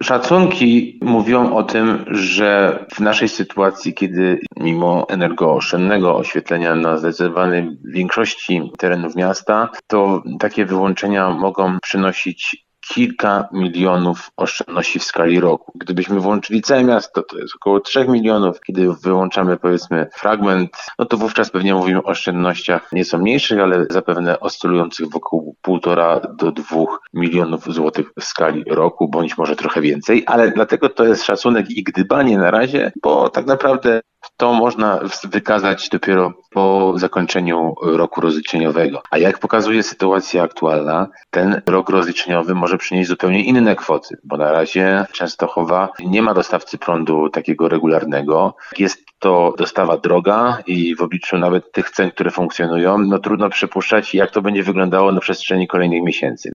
Szacunki mówią o tym, że w naszej sytuacji, kiedy mimo energooszczędnego oświetlenia na zdecydowanej większości terenów miasta, to takie wyłączenia mogą przynosić kilka milionów oszczędności w skali roku. Gdybyśmy włączyli całe miasto, to jest około 3 milionów. Kiedy wyłączamy, powiedzmy, fragment, no to wówczas pewnie mówimy o oszczędnościach nieco mniejszych, ale zapewne oscylujących wokół 1,5 do 2 milionów złotych w skali roku, bądź może trochę więcej, ale dlatego to jest szacunek i gdybanie na razie, bo tak naprawdę to można wykazać dopiero po zakończeniu roku rozliczeniowego. A jak pokazuje sytuacja aktualna, ten rok rozliczeniowy może przynieść zupełnie inne kwoty, bo na razie Częstochowa nie ma dostawcy prądu takiego regularnego. Jest to dostawa droga i w obliczu nawet tych cen, które funkcjonują, no trudno przypuszczać, jak to będzie wyglądało na przestrzeni kolejnych miesięcy.